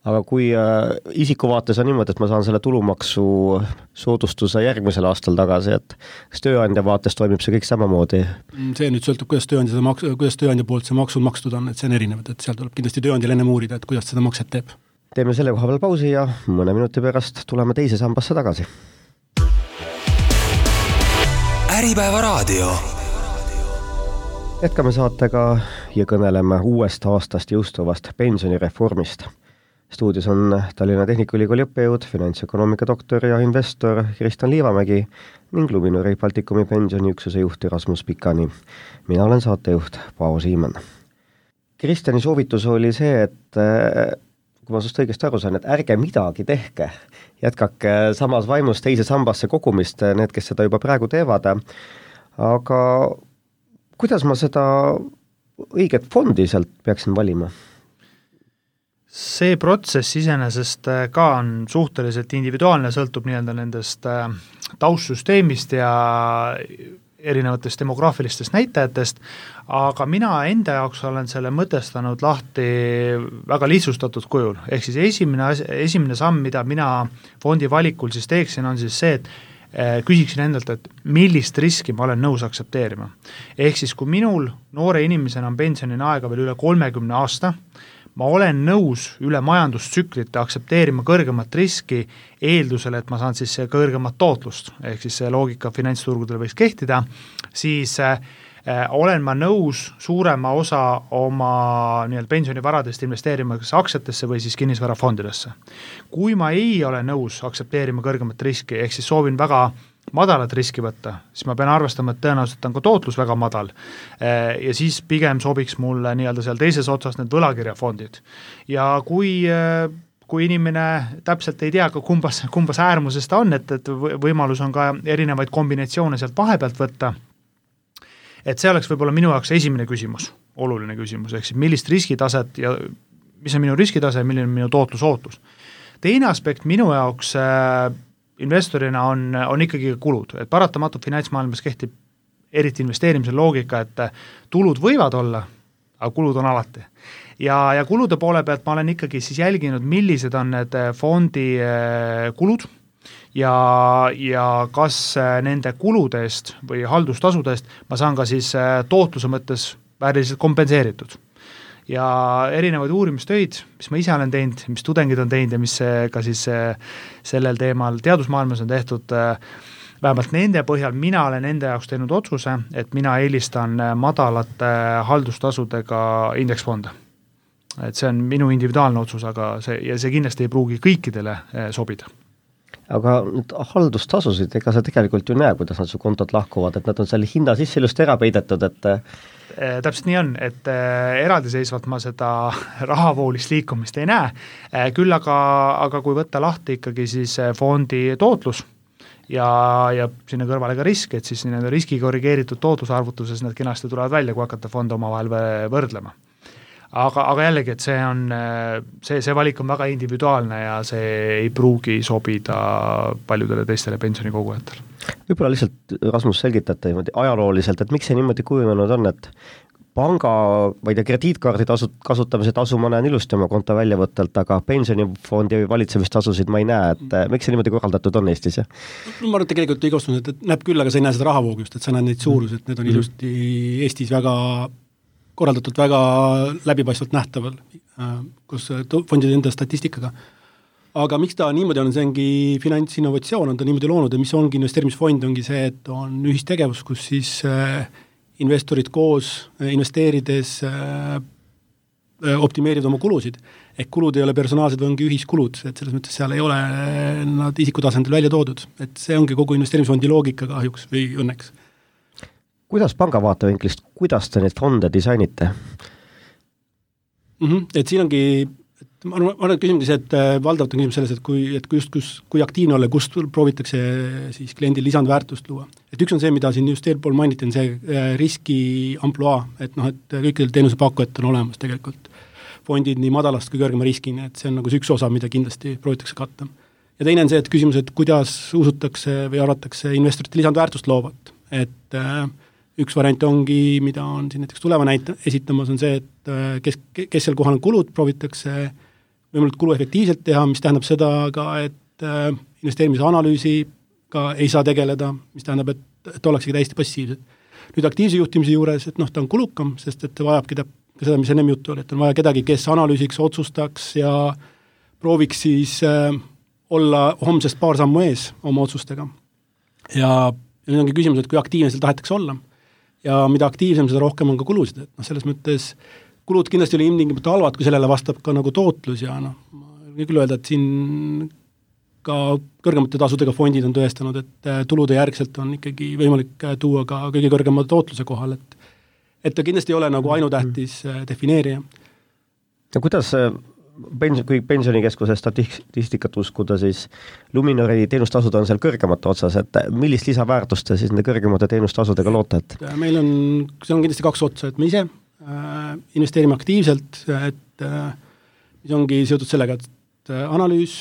aga kui äh, isiku vaates on niimoodi, et ma saan selle tulumaksu soodustuse järgmisel aastal tagasi, et kas tööandja vaates toimib see kõik samamoodi? See nüüd sõltub, kuidas tööandja, seda maks, kuidas tööandja poolt see maksul makstud on, et see on erinevad, et seal tuleb kindlasti tööandjal enne uurida, et kuidas seda makset teeb. Teeme selle koha peal pausi ja mõne minuti pärast tuleme teise sambasse tagasi. Äripäeva raadio. Jätkame saatega ja kõneleme uuest aastast jõustuvast pensionireformist. Stuudios on Tallinna Tehnikaülikooli õppejõud, finantsökonoomika doktor ja investor Kristjan Liivamägi ning Luminori Baltikumi pensioniüksuse juht Rasmus Pikani. Mina olen saatejuht Paavo Siimann. Kristjani soovitus oli see, et kui ma sust õigesti aru saan, et ärge midagi tehke, jätkake samas vaimus teise sambasse kogumist, need, kes seda juba praegu teevad, aga kuidas ma seda õiget fondi sealt peaksin valima? See protsess iseenesest ka on suhteliselt individuaalne, sõltub nii-öelda nendest taustsüsteemist ja erinevatest demograafilistest näitajatest, aga mina enda jaoks olen selle mõtestanud lahti väga lihtsustatud kujul. Ehk siis esimene, esimene samm, mida mina fondi valikul siis teeksin, on siis see, et küsiksin endalt, et millist riski ma olen nõus aksepteerima. Ehk siis, kui minul noore inimesena on pensionina aega veel üle kolmekümne aasta, ma olen nõus üle majandustsüklite aksepteerima kõrgemat riski eeldusel, et ma saan siis kõrgemat tootlust, ehk siis see loogika finantsturgudel võiks kehtida, siis äh, olen ma nõus suurema osa oma nii-öelda pensionivaradest investeerima kas aktsiatesse või siis kinnisvarafondidesse. Kui ma ei ole nõus aksepteerima kõrgemat riski, ehk siis soovin väga madalat riski võtta, siis ma pean arvestama, et tõenäoliselt on ka tootlus väga madal ja siis pigem sobiks mulle nii-öelda seal teises otsas need võlakirjafondid. Ja kui, kui inimene täpselt ei tea, kumbas, kumbas äärmuses ta on, et, et võimalus on ka erinevaid kombinatsioone sealt vahepealt võtta, et see oleks võib-olla minu jaoks esimene küsimus, oluline küsimus, ehk siis millist riskitaset ja mis on minu riskitase ja milline on minu tootlus-ootus. Teine aspekt minu jaoks äh, investorina on, on ikkagi kulud, et paratamatult finantsmaailmas kehtib eriti investeerimise loogika, et tulud võivad olla, aga kulud on alati. Ja, ja kulude poole pealt ma olen ikkagi siis jälginud, millised on need fondi äh, kulud, Ja, ja kas nende kuludest või haldustasudest ma saan ka siis tootluse mõttes vääriliselt kompenseeritud. Ja erinevaid uurimistöid, mis ma ise olen teinud, mis tudengid on teinud ja mis ka siis sellel teemal teadusmaailmas on tehtud, vähemalt nende põhjal mina olen nende jaoks teinud otsuse, et mina eelistan madalate haldustasudega indeksfonde. Et see on minu individuaalne otsus, aga see, ja see kindlasti ei pruugi kõikidele sobida. Aga nüüd haldustasusid, ega sa tegelikult ju näe, kuidas nad su kontot lahkuvad, et nad on selle hinda sisse ilusti ära peidetud, et täpselt nii on, et eraldiseisvalt ma seda rahavoolist liikumist ei näe, küll aga, aga kui võtta lahti ikkagi siis fondi tootlus ja, ja sinna kõrvale ka risk, et siis nii-öelda riski korrigeeritud tootlusarvutuses need kenasti tulevad välja, kui hakata fonde omavahel võrdlema. Aga, aga jällegi, et see on, see, see valik on väga individuaalne ja see ei pruugi sobida paljudele teistele pensionikogujatele. Võib-olla lihtsalt Rasmus selgitate ajalooliselt, et miks see niimoodi kujunenud on, et panga või te krediitkaardi tasu, kasutamise tasu ma näen ilusti oma konto väljavõttelt, aga pensionifondi valitsemistasusid ma ei näe, et miks see niimoodi korraldatud on Eestis? Ja? Ma arvan, et tegelikult õigustus, et näeb küll, aga sa ei näe seda rahavoogust, et sa näed neid suurused, need on ilusti Eestis väga korraldatud väga läbipaistvalt nähtaval, kus fondide enda statistikaga. Aga miks ta niimoodi on, see ongi finantsinnovatsioon, on ta niimoodi loonud ja mis ongi investeerimisfond, ongi see, et on ühistegevus, kus siis investorid koos investeerides optimeerivad oma kulusid. Ehk kulud ei ole personaalsed, ongi ühiskulud, et selles mõttes seal ei ole nad isikutasandil välja toodud. Et see ongi kogu investeerimisfondi loogika kahjuks või õnneks. Kuidas panga vaatevinklist, kuidas te neid fonde disainite? Mm-hmm. Et siin ongi, et ma arvan, et küsimus, et valdavalt on küsimus selles, et kui, et kui, just, kus, kui aktiivne olla, kust proovitakse siis kliendil lisandväärtust luua. Et üks on see, mida siin just eelpool mainiti, on see riski amploa, et noh, et kõikidel teenusepakkujad on olemas tegelikult fondid nii madalast kui kõrgema riskini, et see on nagu üks osa, mida kindlasti proovitakse katta. Ja teine on see, et küsimus, et kuidas usutakse või arvatakse investorite lisandväärtust loovat, et äh, üks variant ongi, mida on siin näiteks tuleva näite esitamas, on see, et kes, kes seal kohal on kulud, proovitakse võimalikult kuluefektiivselt teha, mis tähendab seda ka, et äh, investeerimise analüüsiga ei saa tegeleda, mis tähendab, et, et ollaksegi täiesti passiivsed. Nüüd aktiivse juhtimise juures, et noh, ta on kulukam, sest et ta vajabki täp- seda, mis ennem juttu oli, et on vaja kedagi, kes analüüsiks, otsustaks ja prooviks siis äh, olla homsest paar sammu ees oma otsustega. Ja, ja nüüd ongi küsimus, et kui aktiivne seal tahetakse olla. Ja mida aktiivsem, seda rohkem on ka kulusid. Et noh, selles mõttes kulud kindlasti oli ilmtingimata halvad, kui sellele vastab ka nagu tootlus ja noh, ma võin küll öelda, et siin ka kõrgemate tasudega fondid on tõestanud, et tulude järgselt on ikkagi võimalik tuua ka kõige kõrgema tootluse kohal, et et ta kindlasti ei ole nagu ainutähtis defineerija. Ja kuidas pension, kui pensionikeskuse statistikat uskuda, siis Luminori teenustasud on seal kõrgemate otsas, et millist lisaväärtust te siis nende kõrgemate teenustasudega loota? Et? Meil on, see on kindlasti kaks otsa, et me ise äh, investeerime aktiivselt, et äh, mis ongi seotud sellega, et äh, analüüs,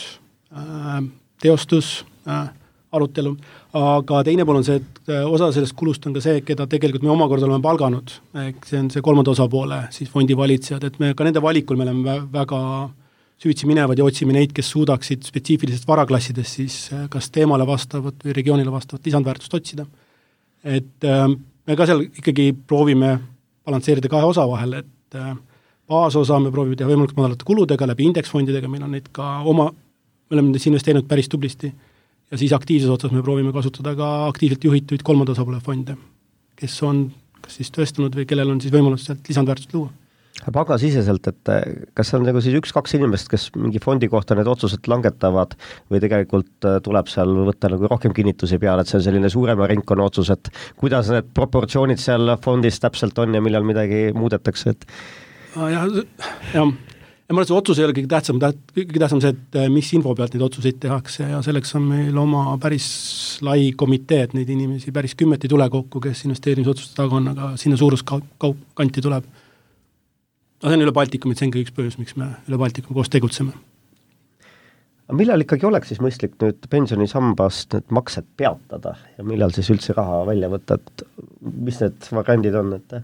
teostus, arutelu, aga teine pool on see, et osa sellest kulust on ka see, keda tegelikult me omakorda oleme palganud, ehk see on see kolmanda osapoole, siis fondi valitsejad, et me ka nende valikul me oleme väga süütsi minevad ja otsime neid, kes suudaksid spetsiifilisest varaklassidest siis kas teemale vastavat või regioonile vastavat lisandväärtust otsida. Et me ka seal ikkagi proovime balansseerida kahe osa vahel, et baasosa me proovime teha võimalikult madalate kuludega, läbi indeksfondidega, meil on neid ka oma me oleme nendes investeerinud päris tublisti ja siis aktiivses otsas me proovime kasutada ka aktiivselt juhituid kolmanda osapoole fonde, kes on kas siis tõestanud või kellel on siis võimalus sealt lisandväärtust luua. Pangasiseselt, et kas see on nagu siis üks-kaks inimest, kes mingi fondi kohta need otsused langetavad või tegelikult tuleb seal võtta nagu rohkem kinnitusi peale, et see on selline suurema ringkonna otsus, et kuidas need proportsioonid seal fondis täpselt on ja millal midagi muudetakse? Et... Ja, jah, ja ma arvan, see otsus ei ole kõige tähtsam, kõige tähtsam see, et mis info pealt neid otsuseid tehakse ja selleks on meil oma päris lai komitee, et neid inimesi päris kümmet ei tule kokku, kes investeerimisotsuste taga on, aga sinna suuruskanti tuleb. No see on üle Baltikum, et see on ka üks põhjus, miks me üle Baltikum koos tegutseme. Aga millal ikkagi oleks siis mõistlik nüüd pensionisambast need maksed peatada ja millal siis üldse raha välja võtta, et mis need variandid on, et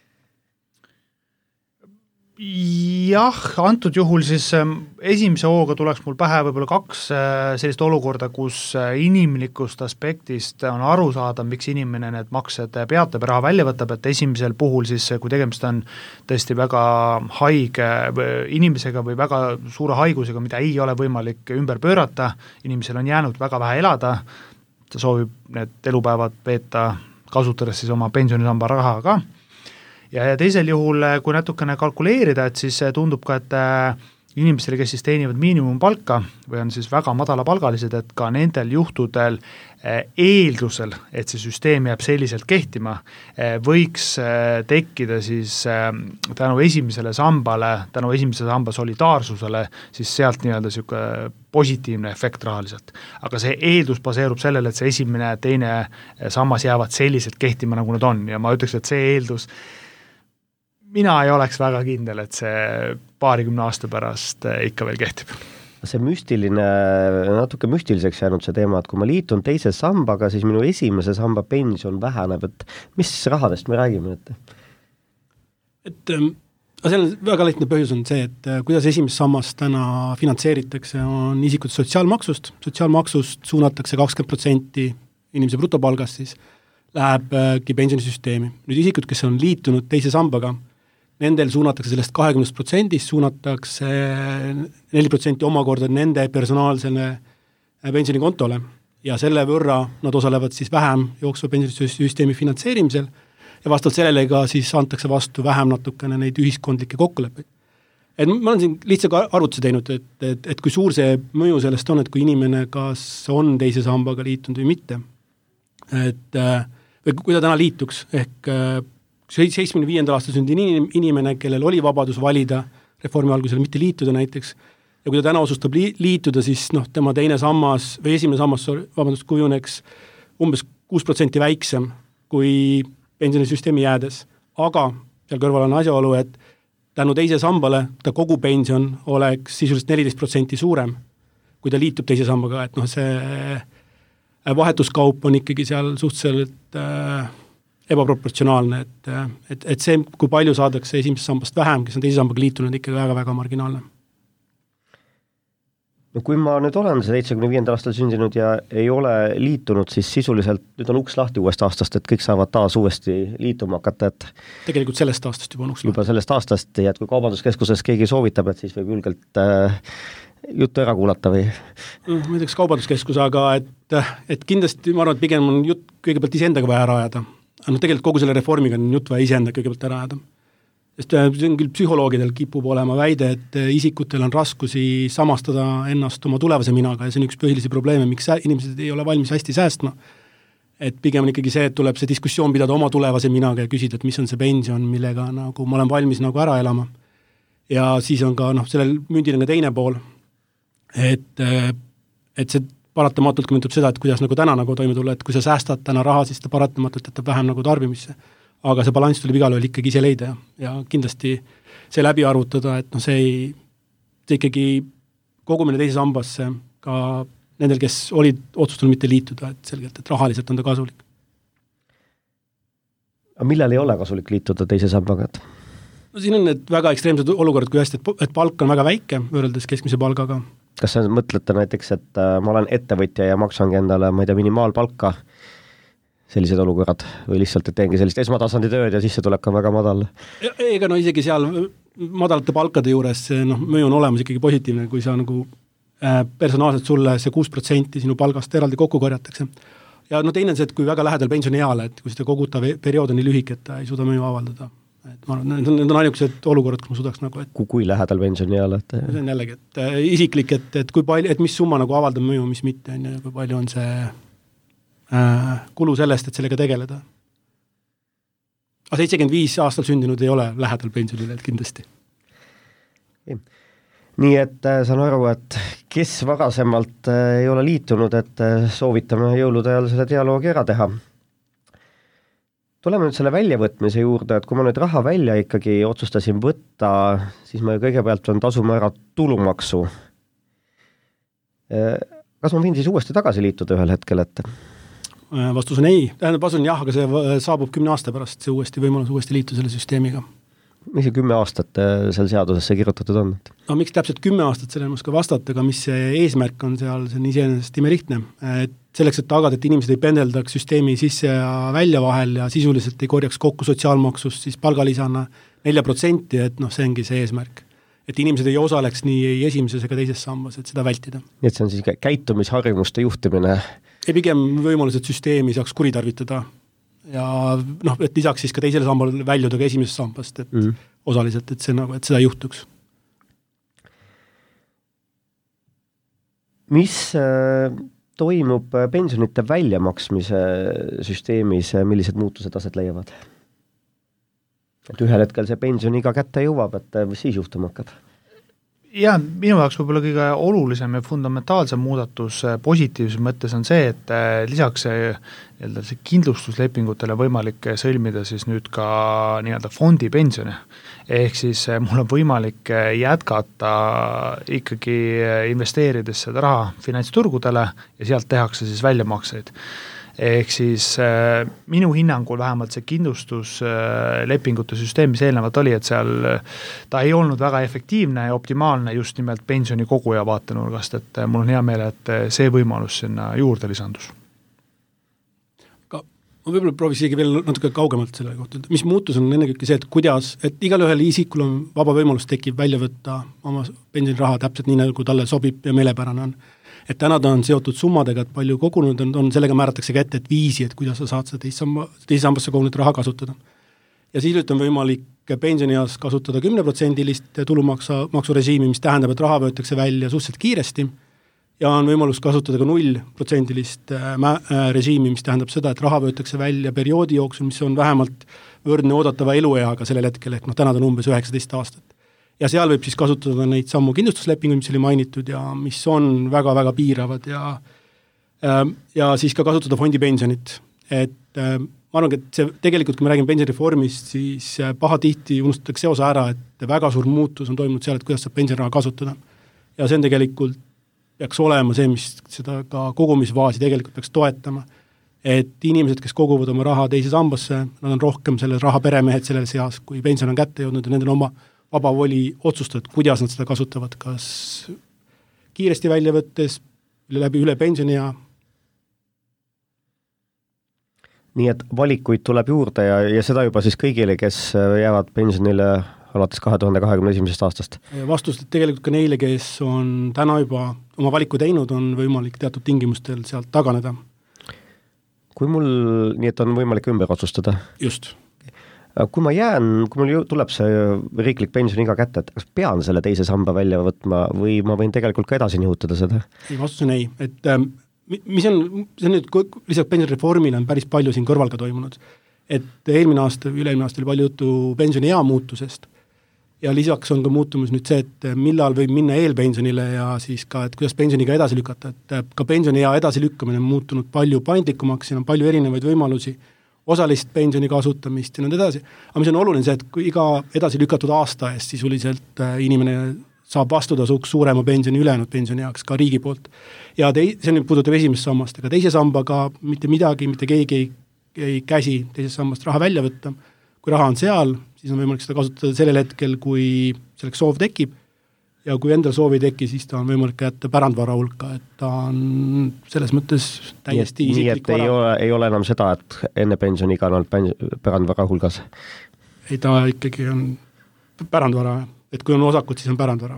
jah, antud juhul siis esimese hooga tuleks mul pähe võib-olla kaks sellist olukorda, kus inimlikust aspektist on aru saada, miks inimene need maksed peatab ja raha välja võtab, et esimesel puhul siis, kui tegemist on tõesti väga haige inimesega või väga suure haigusega, mida ei ole võimalik ümber pöörata, inimesel on jäänud väga vähe elada, ta soovib need elupäevad veeta, kasutades siis oma pensionisamba raha ka. Ja, ja teisel juhul, kui natukene kalkuleerida, et siis tundub ka, et inimestele, kes siis teenivad miinimumpalka või on siis väga madalapalgalised, et ka nendel juhtudel eeldusel, et see süsteem jääb selliselt kehtima, võiks tekkida siis tänu esimesele sambale, tänu esimese samba solidaarsusele, siis sealt nii-öelda siuke positiivne efekt rahaliselt. Aga see eeldus baseerub sellele, et see esimene, teine sammas jäävad selliselt kehtima, nagu nad on ja ma ütleks, et see eeldus mina ei oleks väga kindel, et see paarikümne aasta pärast ikka veel kehtib. See müstiline, natuke müstiliseks jäänud see teema, et kui ma liitun teise sambaga, siis minu esimese samba pension väheneb, et mis rahadest me räägime? Et, et seal väga lihtne põhjus on see, et kuidas esimest sammast täna finantseeritakse, on isikud sotsiaalmaksust, sotsiaalmaksust suunatakse kakskümmend protsenti inimese brutopalgast siis, lähebki pensionisüsteemi. Nüüd isikud, kes on liitunud teise sambaga, nendel suunatakse sellest kahekümnest protsendist, suunatakse neli protsenti omakorda nende personaalsele pensionikontole ja selle võrra nad osalevad siis vähem jooksva pensionisüsteemi finantseerimisel ja vastavalt sellele ka siis antakse vastu vähem natukene neid ühiskondlikke kokkuleppeid. Et ma olen siin lihtsalt arvutuse teinud, et, et, et kui suur see mõju sellest on, et kui inimene kas on teise sambaga liitunud või mitte, et või kui ta täna liituks, ehk seitsmekümne viiendal aastal sündinud inimene, kellel oli vabadus valida reformi algusel mitte liituda näiteks, ja kui ta täna otsustab liituda, siis noh, tema teine sammas või esimene sammas vabandust kujuneks umbes kuus protsenti väiksem kui pensionisüsteemi jäädes, aga seal kõrval on asjaolu, et tänu teise sambale ta kogu pension oleks sisuliselt neliteist protsenti suurem, kui ta liitub teise sambaga, et noh, see vahetuskaup on ikkagi seal suhteliselt äh, ebaproportsionaalne, et, et, et see, kui palju saadakse esimesest sambast vähem, kes on teise sambaga liitunud, ikkagi väga-väga marginaalne. no kui ma nüüd olen seitsmekümne viiendal aastal sündinud ja ei ole liitunud, siis sisuliselt nüüd on uks lahti uuest aastast, et kõik saavad taas uuesti liituma hakata, et tegelikult sellest aastast juba on uks lahti. Juba sellest aastast ja et kui kaubanduskeskuses keegi soovitab, et siis võib julgelt äh, juttu ära kuulata või? No, ma ei teaks kaubanduskeskus, aga et, et kindlasti ma arvan, et pigem on jutt kõigepealt iseendaga vaja ära ajada. No tegelikult kogu selle reformiga on jutt vaja iseenda kõigepealt ära ajada. Sest see on küll psühholoogidel kipub olema väide, et isikutel on raskusi samastada ennast oma tulevase minaga ja see on üks põhilisi probleeme, miks inimesed ei ole valmis hästi säästma. Et pigem on ikkagi see, et tuleb see diskussioon pidada oma tulevase minaga ja küsida, et mis on see pension, millega nagu ma olen valmis nagu ära elama. Ja siis on ka noh, sellel mündiline teine pool, et, et see paratamatult mõjutab seda, et kuidas nagu täna nagu toime tulla, et kui sa säästad täna raha, siis ta paratamatult jätab vähem nagu tarbimisse. Aga see balanss tuleb igal ühel ikkagi ise leida ja, ja kindlasti see läbi arvutada, et noh, see, ei, see ikkagi kogumine teise sambasse ka nendel, kes olid otsustanud mitte liituda, et selgelt, et rahaliselt on ta kasulik. Aga millal ei ole kasulik liituda teise sambaga? No siin on need väga ekstreemsed olukorrad, kui hästi, et palk on väga väike võrreldes keskmise palgaga. Kas sa mõtlete näiteks, et ma olen ettevõtja ja maksangi endale, ma ei tea, minimaalpalka, sellised olukorrad või lihtsalt, et teengi sellist esmatasandi tööd ja sissetulek on väga madal? Ega no isegi seal madalate palkade juures no, mõju on olemas ikkagi positiivne, kui sa nagu äh, personaalselt sulle see kuus protsenti sinu palgast eraldi kokku korjatakse. Ja no teine on see, et kui väga lähedal pensionieale, et kui seda koguta periood on nii lühik, et ta ei suuda mõju avaldada. Et ma arvan, need on, need on ainukesed olukorrad, kus ma suudaks nagu, et kui, kui lähedal pensionieale? Et see on jällegi, et äh, isiklik, et, et, kui palju, et mis summa nagu avaldab mõju, mis mitte, on ja kui palju on see kulu sellest, et sellega tegeleda. Aga seitsekümmend viis aastal sündinud ei ole lähedal pensionile, et kindlasti. Nii et saan aru, et kes varasemalt ei ole liitunud, et soovitame jõulude ajal selle dialoogi ära teha. Tuleme nüüd selle väljavõtmise juurde, et kui ma nüüd raha välja ikkagi otsustasin võtta, siis ma kõigepealt on tasuma ära tulumaksu. Kas ma võin siis uuesti tagasi liituda ühel hetkel, et vastus on ei. Tähendab, vastus on jah, aga see saabub kümne aasta pärast, see uuesti võimalus uuesti liitu selle süsteemiga. Mis see kümme aastat seal seadusesse kirjutatud on? No miks täpselt kümme aastat, selle on ka vastata, aga mis see eesmärk on seal, see on iseenesest imelihtne. Et selleks, et tagada, et inimesed ei pendeldaks süsteemi sisse ja välja vahel ja sisuliselt ei korjaks kokku sotsiaalmaksust, siis palgalisana nelja protsenti, et noh, see ongi see eesmärk. Et inimesed ei osaleks nii ei esimeses ega teises sambas, et seda vältida. Et see on siis käitumisharjumuste juhtimine? Ei pigem võimalus, et süsteemi saaks kuritarvitada ja noh, et lisaks siis ka teisele sambale väljuda ka esimesest sambast, et mm. osaliselt, et, see, nagu, et seda juhtuks. Mis äh, toimub pensionite väljamaksmise süsteemis, millised muutused aset leiavad? Et ühel hetkel see pension iga kätte jõuab, et mis siis juhtuma hakkab? Ja minu jaoks võib-olla kõige olulisem ja fundamentaalsem muudatus positiivses mõttes on see, et lisaks see, see kindlustuslepingutele võimalik sõlmida siis nüüd ka nii-öelda fondi pensione. Ehk siis mul on võimalik jätkata ikkagi investeerides seda raha finantsturgudele ja sealt tehakse siis väljamakseid. Ehk siis äh, minu hinnangul vähemalt see kindlustuslepingute äh, süsteem, mis eelnevalt oli, et seal ta ei olnud väga efektiivne ja optimaalne just nimelt pensioni koguja vaatenurgast, et äh, mul on hea meel, et see võimalus sinna juurde lisandus. Ka, ma võib-olla proovis isegi veel natuke kaugemalt selle kohta. Mis muutus on ennekõike see, et kuidas, et igal ühel isikul on vaba võimalus tekib välja võtta oma pensioniraha täpselt nii, nagu talle sobib ja meelepärane on. Et täna ta on seotud summadega, et palju kogunud on, on sellega määratakse kätte, et viisi, et kuidas sa saad seda teise samba, teise sambasse kogunud raha kasutada. Ja siis on võimalik pensionieas kasutada kümne protsendilist tulumaksurežiimi, mis tähendab, et raha võetakse välja suhteliselt kiiresti ja on võimalus kasutada ka null protsendilist režiimi, mis tähendab seda, et raha võetakse välja perioodi jooksul, mis on vähemalt võrdne oodatava elueaga sellel hetkel, ehk noh, täna on umbes üheksateist aastat. Ja seal võib siis kasutada neid sammu kindlustuslepinguid, mis oli mainitud ja mis on väga-väga piiravad ja, ja siis ka kasutada fondipensionit. Et ma arvan, et see, tegelikult, kui me räägime pensionireformist, siis pahatihti unustatakse see osa ära, et väga suur muutus on toimunud seal, et kuidas saab pensioniraha kasutada. Ja see on tegelikult, peaks olema see, mis seda ka kogumisvaasi tegelikult peaks toetama. Et inimesed, kes koguvad oma raha teise sambasse, nad on rohkem selle raha peremehed sellel seas, kui pension on kätte jõudnud ja nendel oma vaba voli otsustada, kuidas nad seda kasutavad, kas, kiiresti välja võttes läbi üle pensioni ja nii et valikuid tuleb juurde ja, ja seda juba siis kõigile, kes jäävad pensionile alates kahe tuhande kahekümne esimesest aastast? Vastust, et tegelikult ka neile, kes on täna juba oma valiku teinud, on võimalik teatud tingimustel sealt taganeda. Kui mul, nii et on võimalik ümber otsustada? Just. Kui ma jään, kui mul tuleb see riiklik pensioniga kätte, et kas pean selle teise samba välja võtma või ma võin tegelikult ka edasi nihutada seda? Ei, vastus on ei, et ähm, mis on, see on nüüd, lisaks pensionireformile on päris palju siin kõrval ka toimunud, et eelmine aasta, üle-eelmine aasta oli palju jutu pensioni ea muutusest ja lisaks on ka muutumus nüüd see, et millal võib minna eelpensionile ja siis ka, et kuidas pensioniga edasi lükata, et ka pensioni ea edasi lükkamine on muutunud palju paindlikumaks, siin on palju erinevaid võimalusi, osalist pensioni kasutamist ja nõnda edasi, aga mis on oluline see, et kui iga edasi lükatud aasta eest sisuliselt inimene saab vastutasuks suurema pensioni ülejäänud pensioni jaoks ka riigi poolt. Ja tei, see nüüd puudutab esimest sammast, aga teise sambaga mitte midagi, mitte keegi ei, ei käsi teisest sambast raha välja võtta. Kui raha on seal, siis on võimalik seda kasutada sellel hetkel, kui selleks soov tekib ja kui endal soovi ei teki, siis ta on võimalik jätta pärandvara hulka, et ta on selles mõttes täiesti nii, isiklik vara. Nii et ei ole, ei ole enam seda, et enne pensioniga on olnud pärandvara hulgas? Ei, ta ikkagi on pärandvara, et kui on osakud, siis on pärandvara.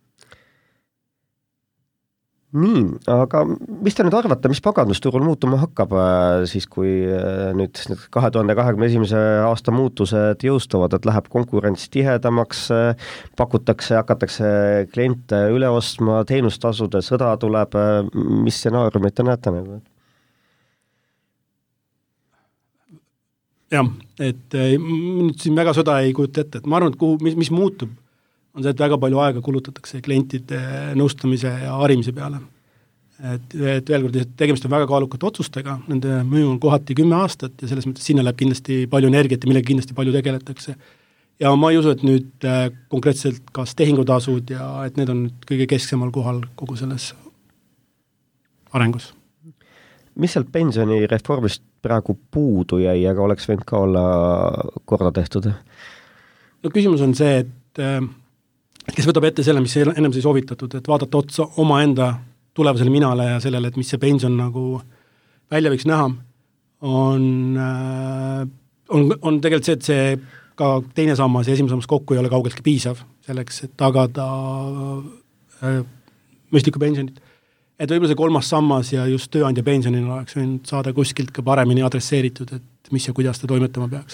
Nii, aga mis te nüüd arvate, mis pagandusturul muutuma hakkab siis, kui nüüd kahe tuhande kahekümne esimese aasta muutused jõustuvad, et läheb konkurents tihedamaks, pakutakse, hakatakse kliente üle ostma, teenustasude sõda tuleb, mis stsenaariumid te näete nagu? Jah, et nüüd siin väga sõda ei kujuta ette, et ma arvan, et kuhu, mis, mis muutub, on see, et väga palju aega kulutatakse klientide nõustamise ja harimise peale. Et, et veel kord, tegemist on väga kaalukate otsustega, nende mõju on kohati kümme aastat ja selles mõttes sinna läheb kindlasti palju energiat ja millega kindlasti palju tegeletakse. Ja ma ei usu, et nüüd konkreetselt kas tehingutasud ja et need on nüüd kõige kesksemal kohal kogu selles arengus. Mis sealt pensionireformist praegu puudu jäi, aga oleks võinud ka olla korda tehtud? No küsimus on see, et kes võtab ette selle, mis ennem sai soovitatud, et vaadata otsa oma enda tulevasele minale ja sellele, et mis see pension nagu välja võiks näha, on, on, on tegelikult see, et see ka teine sammas ja esimene sammas kokku ei ole kaugeltki piisav selleks, et tagada äh, mõistlikku pensionit. Et võib-olla see kolmas sammas ja just tööandja pensionina oleks võinud saada kuskilt ka paremini adresseeritud, et mis ja kuidas ta toimetama peaks.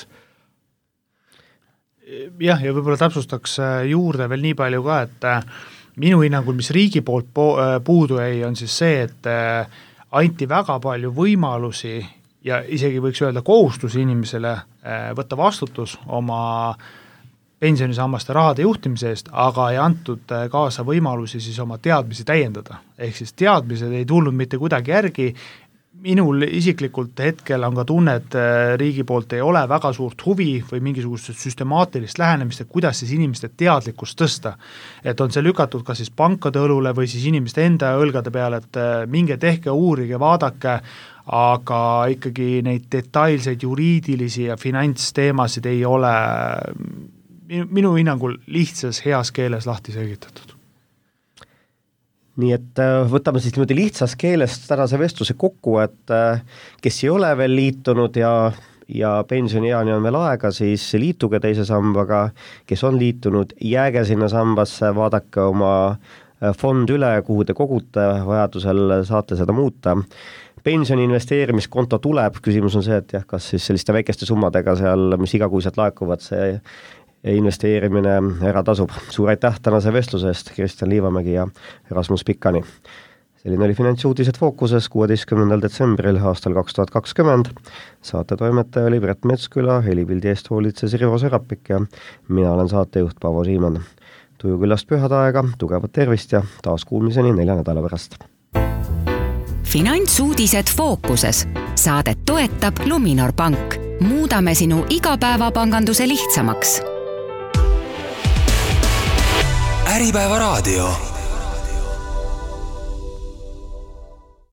Jah, ja võib-olla täpsustaks juurde veel nii palju ka, et minu hinnangul, mis riigi poolt puudu ei, on siis see, et anti väga palju võimalusi ja isegi võiks öelda kohustusi inimesele võtta vastutus oma pensionisammaste rahade juhtimise eest, aga ei antud kaasa võimalusi siis oma teadmisi täiendada. Ehk siis teadmised ei tulnud mitte kuidagi järgi. Minul isiklikult hetkel on ka tunne, et riigi poolt ei ole väga suurt huvi või mingisugust süstemaatilist lähenemist, et kuidas siis inimeste teadlikkust tõsta. Et on see lükatud ka siis pankade õlule või siis inimeste enda õlgade peale, et minge tehke, uurige, vaadake, aga ikkagi neid detailseid juriidilisi ja finantsteemasid ei ole minu hinnangul lihtsas heas keeles lahti selgitatud. Nii et võtame siis niimoodi lihtsas keeles tänase vestluse kokku, et kes ei ole veel liitunud ja, ja pensionieani on veel aega, siis liituge teise sambaga, kes on liitunud, jääge sinna sambasse, vaadake oma fond üle, kuhu te kogute, vajadusel saate seda muuta. Pensioni investeerimiskonto tuleb, küsimus on see, et jah, kas siis selliste väikeste summadega seal, mis igakuiselt laekuvad, see investeerimine ära tasub. Suur aitäh tänase vestluse eest, Kristjan Liivamägi ja Rasmus Pikkani. Selline oli Finantsuudised fookuses kuueteistkümnendal detsembril aastal kaks tuhat kakskümmend. Saate toimetaja oli Brett Metsküla, helipildi eest hoolitses Rivo Serapik ja mina olen saatejuht Paavo Siimann. Tuju küllast pühade aega, tugevat tervist ja taas kuulmiseni nelja nädala pärast. Finantsuudised fookuses. Saadet toetab Luminor Pank. Muudame sinu igapäevapanganduse lihtsamaks. Äripäeva raadio.